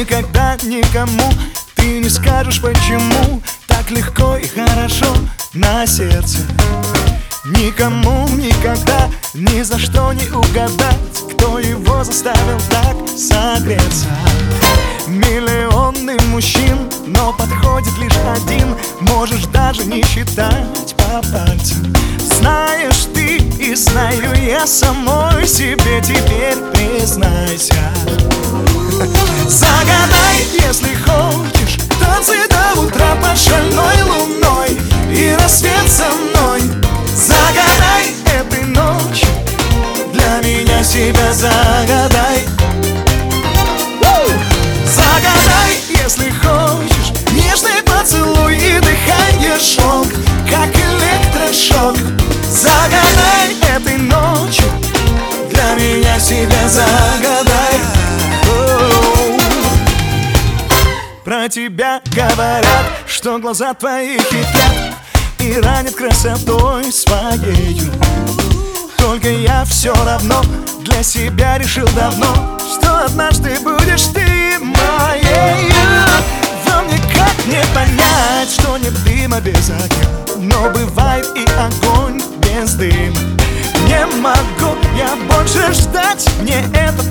Никогда никому ты не скажешь, почему так легко и хорошо на сердце. Никому никогда ни за что не угадать, кто его заставил так согреться. Миллионы мужчин, но подходит лишь один. Можешь даже не считать по пальцам. Знаешь ты и знаю я самой себе, теперь признайся. Загадай, если хочешь, танцы до утра под шальной луной и рассвет со мной. Загадай этой ночью, для меня себя загадай. Загадай, если хочешь, нежный поцелуй и дыхание шелк, как электрошок. Загадай этой ночью, для меня себя загадай. Про тебя говорят, что глаза твои хитрят и ранят красотой своею. Только я все равно для себя решил давно, что однажды будешь ты моей. Вам никак не понять, что нет дыма без огня, но бывает и огонь без дыма. Не могу я больше ждать, мне это